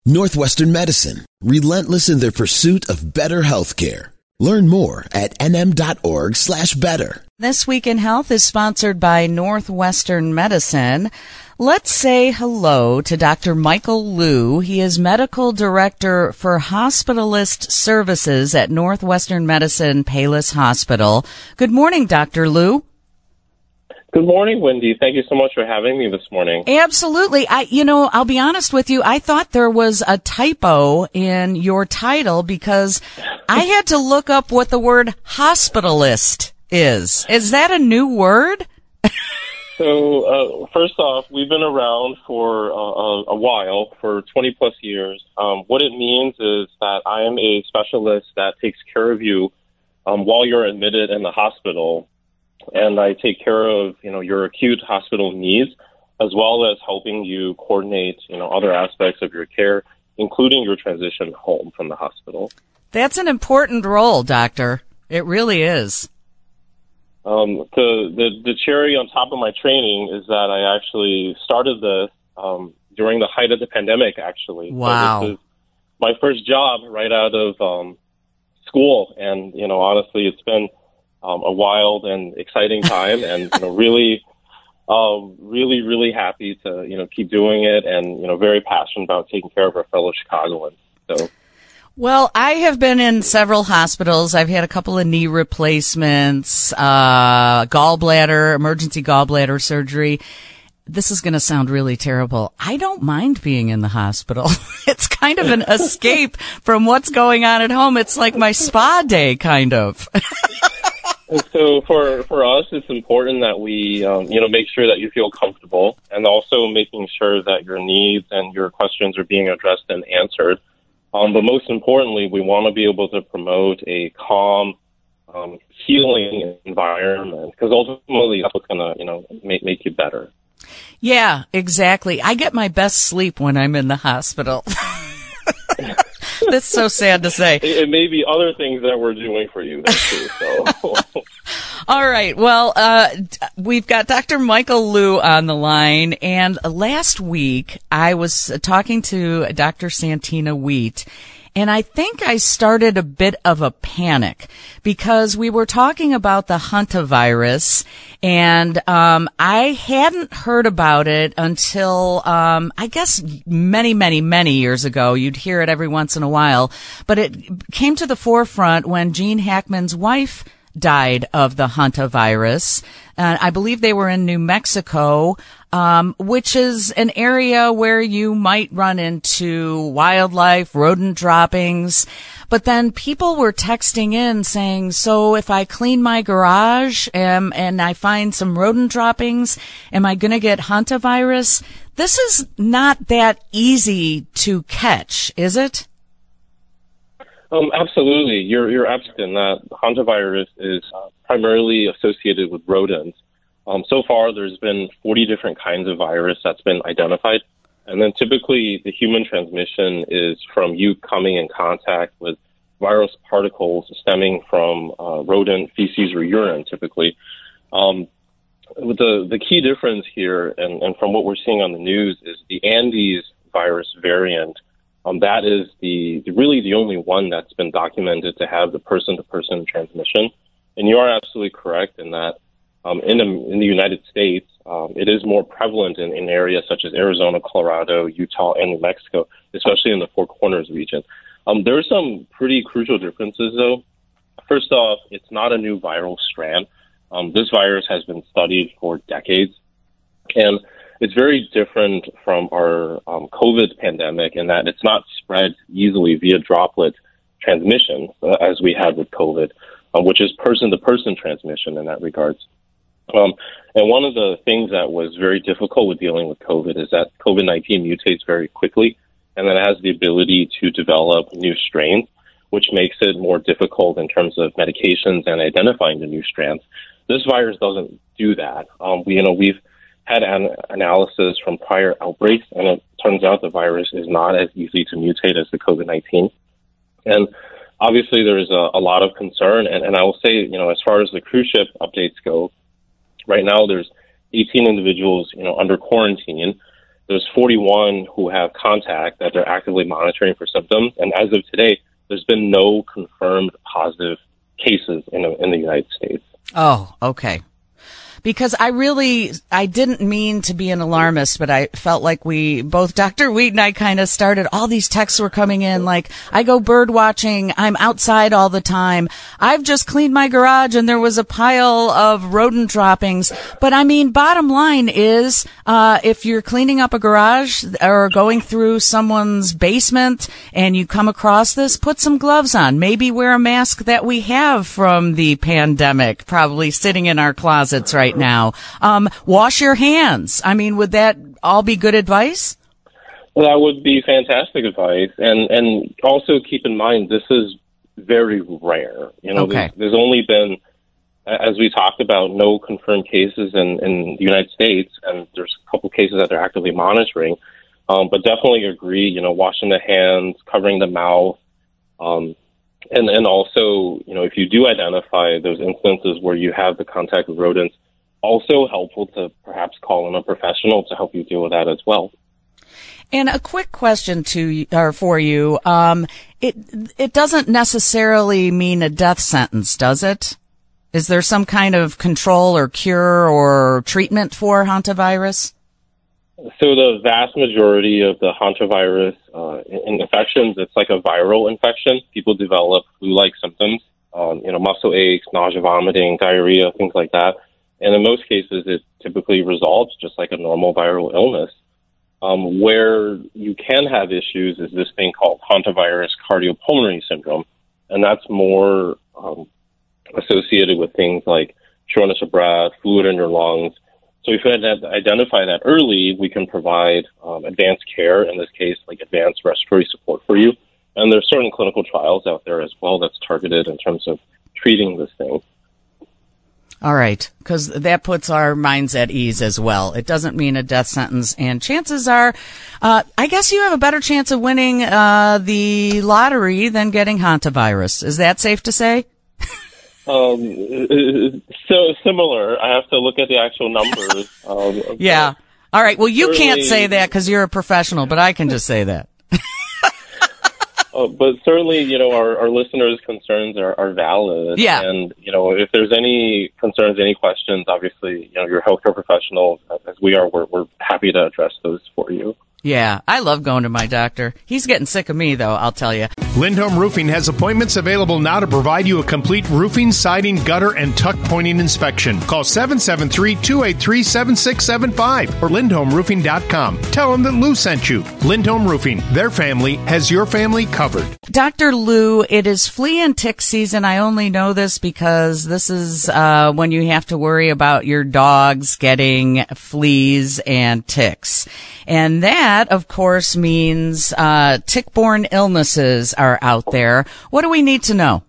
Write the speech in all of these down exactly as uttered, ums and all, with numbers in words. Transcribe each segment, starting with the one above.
Northwestern Medicine, relentless in their pursuit of better healthcare. Learn more at nm.org slash better. This Week in Health is sponsored by Northwestern Medicine. Let's say hello to Doctor Michael Liu. He is Medical Director for Hospitalist Services at Northwestern Medicine Palos Hospital. Good morning, Doctor Liu. Good morning, Wendy. Thank you so much for having me this morning. Absolutely. I, you know, I'll be honest with you. I thought there was a typo in your title because I had to look up what the word hospitalist is. Is that a new word? So, uh, first off, we've been around for uh, a while, for twenty plus years. Um, what it means is that I am a specialist that takes care of you um, while you're admitted in the hospital. And I take care of, you know, your acute hospital needs, as well as helping you coordinate, you know, other aspects of your care, including your transition home from the hospital. That's an important role, doctor. It really is. Um, the, the the cherry on top of my training is that I actually started this um, during the height of the pandemic, actually. Wow. So this is my first job right out of um, school. And, you know, honestly, it's been Um, a wild and exciting time, and you know, really, um, really, really happy to you know keep doing it, and you know, very passionate about taking care of our fellow Chicagoans. So, well, I have been in several hospitals. I've had a couple of knee replacements, uh, gallbladder, emergency gallbladder surgery. This is going to sound really terrible. I don't mind being in the hospital. It's kind of an escape from what's going on at home. It's like my spa day, kind of. And so for, for us, it's important that we, um, you know, make sure that you feel comfortable, and also making sure that your needs and your questions are being addressed and answered. Um, but most importantly, we want to be able to promote a calm, um, healing environment, because ultimately that's what's going to, you know, make, make you better. Yeah, exactly. I get my best sleep when I'm in the hospital. That's so sad to say. It, it may be other things that we're doing for you there too. So. All right. Well, uh, we've got Doctor Michael Liu on the line, and last week I was talking to Doctor Santina Wheat, and I think I started a bit of a panic because we were talking about the hantavirus, and um, I hadn't heard about it until um, I guess many, many, many years ago. You'd hear it every once in a while, but it came to the forefront when Gene Hackman's wife died of the hantavirus. Uh, I believe they were in New Mexico, um, which is an area where you might run into wildlife, rodent droppings. But then people were texting in saying, so if I clean my garage um, and I find some rodent droppings, am I going to get hantavirus? This is not that easy to catch, is it? Um, absolutely. You're, you're absolutely in that hantavirus is uh, primarily associated with rodents. Um, so far, there's been forty different kinds of virus that's been identified. And then typically the human transmission is from you coming in contact with virus particles stemming from uh, rodent feces or urine, typically. Um, the, the key difference here, and, and from what we're seeing on the news, is the Andes virus variant. Um, that is the, the really the only one that's been documented to have the person-to-person transmission. And you are absolutely correct in that um, in, in the United States, um, it is more prevalent in, in areas such as Arizona, Colorado, Utah, and New Mexico, especially in the Four Corners region. Um, there are some pretty crucial differences, though. First off, it's not a new viral strand. Um, this virus has been studied for decades, and it's very different from our um, COVID pandemic in that it's not spread easily via droplet transmission uh, as we had with COVID, uh, which is person-to-person transmission in that regards. Um, and one of the things that was very difficult with dealing with COVID is that COVID nineteen mutates very quickly, and then it has the ability to develop new strains, which makes it more difficult in terms of medications and identifying the new strands. This virus doesn't do that. Um, we, you know, we've had an analysis from prior outbreaks, and it turns out the virus is not as easy to mutate as the COVID nineteen. And obviously there is a, a lot of concern, and, and I will say, you know, as far as the cruise ship updates go, right now there's eighteen individuals, you know, under quarantine, there's forty-one who have contact that they're actively monitoring for symptoms. And as of today, there's been no confirmed positive cases in, in the United States. Oh, okay. Because I really, I didn't mean to be an alarmist, but I felt like we, both Doctor Wheat and I kind of started, all these texts were coming in, like, I go bird watching, I'm outside all the time, I've just cleaned my garage and there was a pile of rodent droppings. But I mean, bottom line is, uh, if you're cleaning up a garage or going through someone's basement and you come across this, put some gloves on. Maybe wear a mask that we have from the pandemic, probably sitting in our closets right now. Um, wash your hands. I mean, would that all be good advice? Well, that would be fantastic advice. And, and also keep in mind, this is very rare. You know, okay. there's, there's only been, as we talked about, no confirmed cases in, in the United States, and there's a couple cases that they're actively monitoring. Um, but definitely agree, you know, washing the hands, covering the mouth, um, and, and also, you know, if you do identify those instances where you have the contact with rodents, also helpful to perhaps call in a professional to help you deal with that as well. And a quick question to or for you: um, it it doesn't necessarily mean a death sentence, does it? Is there some kind of control or cure or treatment for hantavirus? So the vast majority of the hantavirus uh, infections, it's like a viral infection. People develop flu-like symptoms, um, you know, muscle aches, nausea, vomiting, diarrhea, things like that. And in most cases, it typically resolves just like a normal viral illness. Um, where you can have issues is this thing called hantavirus cardiopulmonary syndrome, and that's more um, associated with things like shortness of breath, fluid in your lungs. So if you identify that early, we can provide um, advanced care, in this case, like advanced respiratory support for you. And there's certain clinical trials out there as well that's targeted in terms of treating this thing. All right, because that puts our minds at ease as well. It doesn't mean a death sentence, and chances are, uh, I guess you have a better chance of winning uh, the lottery than getting hantavirus. Is that safe to say? Um, so similar. I have to look at the actual numbers. Um, yeah. All right. Well, you can't say that because you're a professional, but I can just say that. Uh, but certainly, you know, our, our listeners' concerns are, are valid. Yeah. And, you know, if there's any concerns, any questions, obviously, you know, your healthcare professionals, as we are, we're, we're happy to address those for you. Yeah, I love going to my doctor. He's getting sick of me, though, I'll tell you. Lindholm Roofing has appointments available now to provide you a complete roofing, siding, gutter, and tuck pointing inspection. Call seven seven three, two eight three, seven six seven five or lindholm roofing dot com. Tell them that Lou sent you. Lindholm Roofing, their family has your family covered. Doctor Lou, it is flea and tick season. I only know this because this is uh, when you have to worry about your dogs getting fleas and ticks. And that, of course, means uh, tick-borne illnesses are out there. What do we need to know?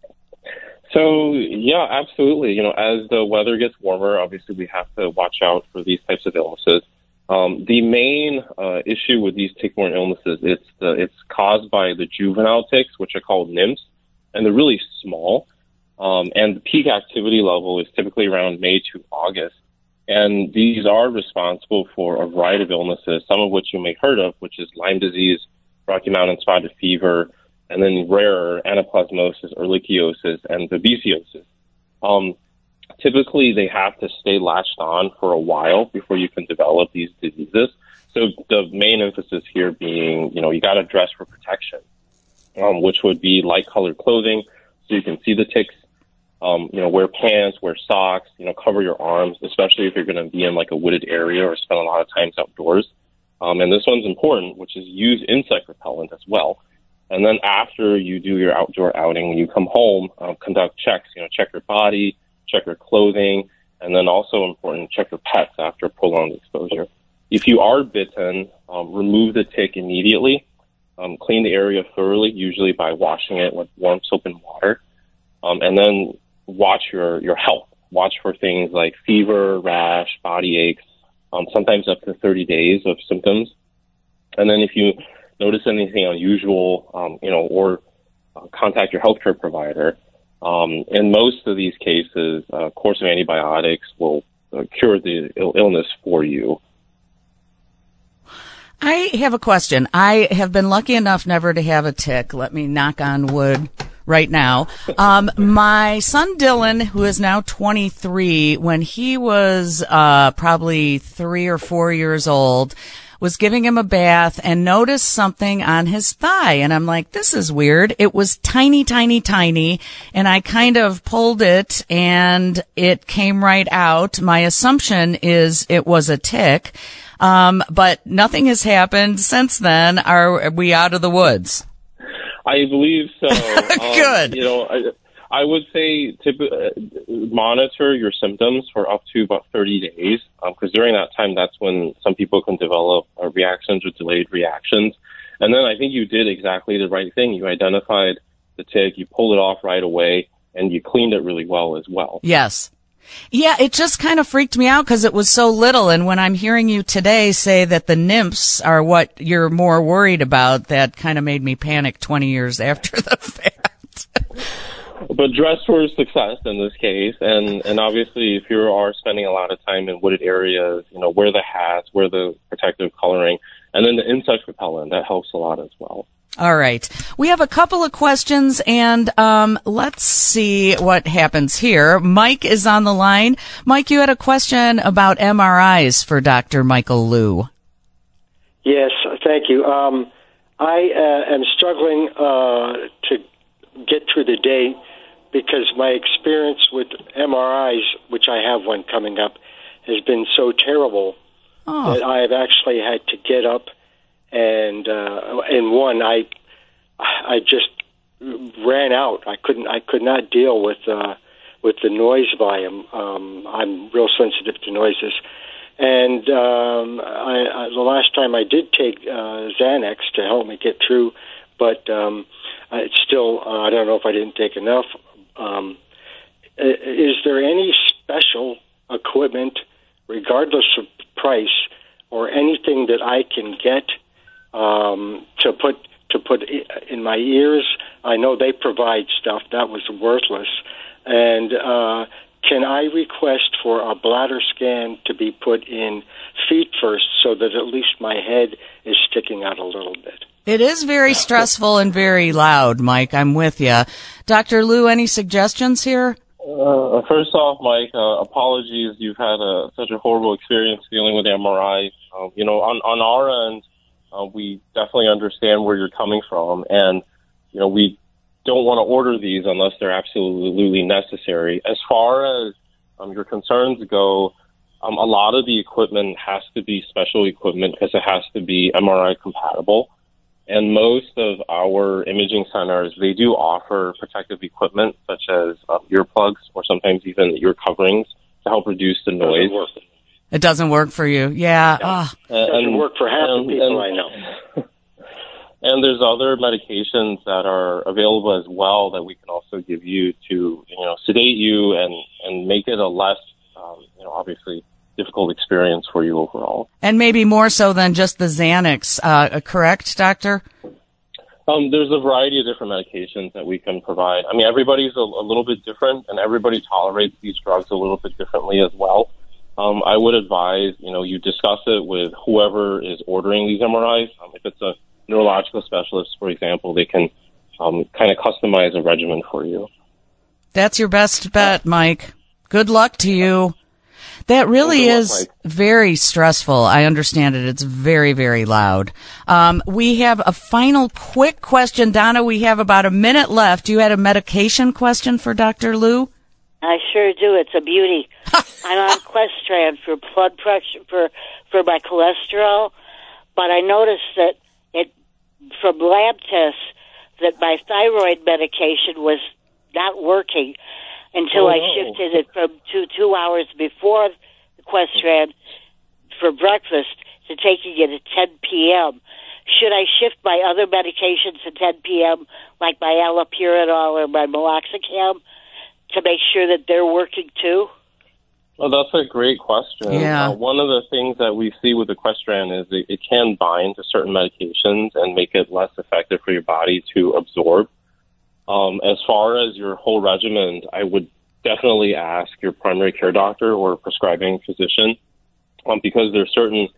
So, yeah, absolutely. You know, as the weather gets warmer, obviously we have to watch out for these types of illnesses. Um, the main uh, issue with these tick-borne illnesses, it's the, it's caused by the juvenile ticks, which are called nymphs, and they're really small. Um, and the peak activity level is typically around May to August. And these are responsible for a variety of illnesses, some of which you may have heard of, which is Lyme disease, Rocky Mountain spotted fever, and then rarer anaplasmosis, ehrlichiosis, and babesiosis. Um, typically, they have to stay latched on for a while before you can develop these diseases. So the main emphasis here being, you know, you got to dress for protection, um, which would be light-colored clothing so you can see the ticks. Um, you know, wear pants, wear socks, you know, cover your arms, especially if you're going to be in like a wooded area or spend a lot of times outdoors. Um, and this one's important, which is use insect repellent as well. And then after you do your outdoor outing, when you come home, um, conduct checks, you know, check your body, check your clothing, and then also important, check your pets after prolonged exposure. If you are bitten, um, remove the tick immediately. Um, clean the area thoroughly, usually by washing it with warm soap and water. Um, and then watch your, your health. Watch for things like fever, rash, body aches, um, sometimes up to thirty days of symptoms. And then if you notice anything unusual, um, you know, or uh, contact your healthcare provider. Um, in most of these cases, a uh, course of antibiotics will uh, cure the Ill- illness for you. I have a question. I have been lucky enough never to have a tick. Let me knock on wood right now. Um, my son Dylan, who is now twenty-three, when he was uh, probably three or four years old, was giving him a bath and noticed something on his thigh. And I'm like, this is weird. It was tiny, tiny, tiny. And I kind of pulled it and it came right out. My assumption is it was a tick. Um, but nothing has happened since then. Are we out of the woods? I believe so. Good. Um, you know, I, I would say typ- uh, monitor your symptoms for up to about thirty days, because um, during that time, that's when some people can develop uh, reactions or delayed reactions. And then I think you did exactly the right thing. You identified the tick, you pulled it off right away, and you cleaned it really well as well. Yes. Yeah, it just kind of freaked me out because it was so little. And when I'm hearing you today say that the nymphs are what you're more worried about, that kind of made me panic twenty years after the fact. But dress for success in this case. And, and obviously, if you are spending a lot of time in wooded areas, you know, wear the hats, wear the protective coloring, and then the insect repellent. That helps a lot as well. All right. We have a couple of questions, and um, let's see what happens here. Mike is on the line. Mike, you had a question about M R Is for Doctor Michael Liu. Yes, thank you. Um, I uh, am struggling uh, to get through the day because my experience with M R Is, which I have one coming up, has been so terrible oh. that I have actually had to get up. And uh, in one, I I just ran out. I couldn't. I could not deal with uh, with the noise volume. Um, I'm real sensitive to noises. And um, I, I, the last time I did take uh, Xanax to help me get through, but um, it's still. Uh, I don't know if I didn't take enough. Um, is there any special equipment, regardless of price, or anything that I can get Um, to put to put in my ears? I know they provide stuff that was worthless. And uh, can I request for a bladder scan to be put in feet first, so that at least my head is sticking out a little bit? It is very stressful and very loud, Mike. I'm with you, Doctor Liu. Any suggestions here? Uh, first off, Mike, uh, apologies. You've had a, such a horrible experience dealing with M R I. Uh, you know, on on our end. Uh, we definitely understand where you're coming from, and you know we don't want to order these unless they're absolutely necessary. As far as um, your concerns go, um, a lot of the equipment has to be special equipment because it has to be M R I compatible. And most of our imaging centers, they do offer protective equipment such as uh, earplugs or sometimes even ear coverings to help reduce the noise. It doesn't work for you. Yeah. yeah. Oh. It doesn't and, work for half and, the people and, I know. And there's other medications that are available as well that we can also give you to, you know, sedate you and, and make it a less, um, you know, obviously difficult experience for you overall. And maybe more so than just the Xanax, uh, correct, Doctor? Um, there's a variety of different medications that we can provide. I mean, everybody's a, a little bit different, and everybody tolerates these drugs a little bit differently as well. Um, I would advise, you know, you discuss it with whoever is ordering these M R Is. Um, if it's a neurological specialist, for example, they can um, kind of customize a regimen for you. That's your best bet, Mike. Good luck to you. That really Good luck, is Mike. very stressful. I understand it. It's very, very loud. Um, we have a final quick question. Donna, we have about a minute left. You had a medication question for Doctor Liu? I sure do. It's a beauty. I'm on Questran for blood pressure, for, for my cholesterol, but I noticed that it, from lab tests, that my thyroid medication was not working until oh, I shifted it from two, two hours before the Questran for breakfast to taking it at ten p.m. Should I shift my other medications to ten p.m., like my allopurinol or my meloxicam, to make sure that they're working too? Well, that's a great question. Yeah. Uh, one of the things that we see with the Questran is it, it can bind to certain medications and make it less effective for your body to absorb. Um, as far as your whole regimen, I would definitely ask your primary care doctor or prescribing physician, um, because there's certain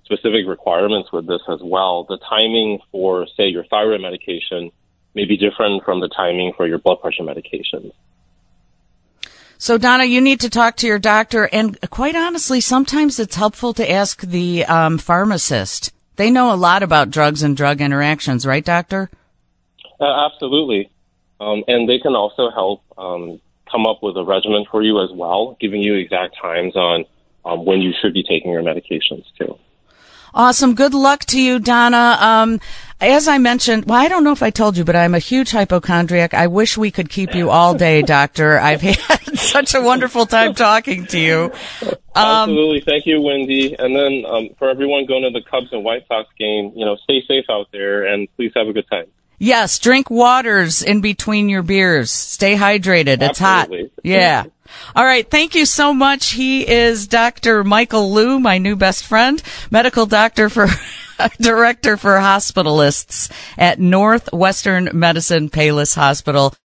specific requirements with this as well. The timing for, say, your thyroid medication may be different from the timing for your blood pressure medications. So, Donna, you need to talk to your doctor, and quite honestly, sometimes it's helpful to ask the um, pharmacist. They know a lot about drugs and drug interactions, right, doctor? Uh, absolutely. Um, and they can also help um, come up with a regimen for you as well, giving you exact times on um, when you should be taking your medications, too. Awesome. Good luck to you, Donna. Um, as I mentioned, well, I don't know if I told you, but I'm a huge hypochondriac. I wish we could keep you all day, doctor. I've had such a wonderful time talking to you. Um, Absolutely. Thank you, Wendy. And then um, for everyone going to the Cubs and White Sox game, you know, stay safe out there and please have a good time. Yes, drink waters in between your beers. Stay hydrated. It's Absolutely. hot. Yeah. All right. Thank you so much. He is Doctor Michael Liu, my new best friend, medical doctor for director for hospitalists at Northwestern Medicine Payless Hospital.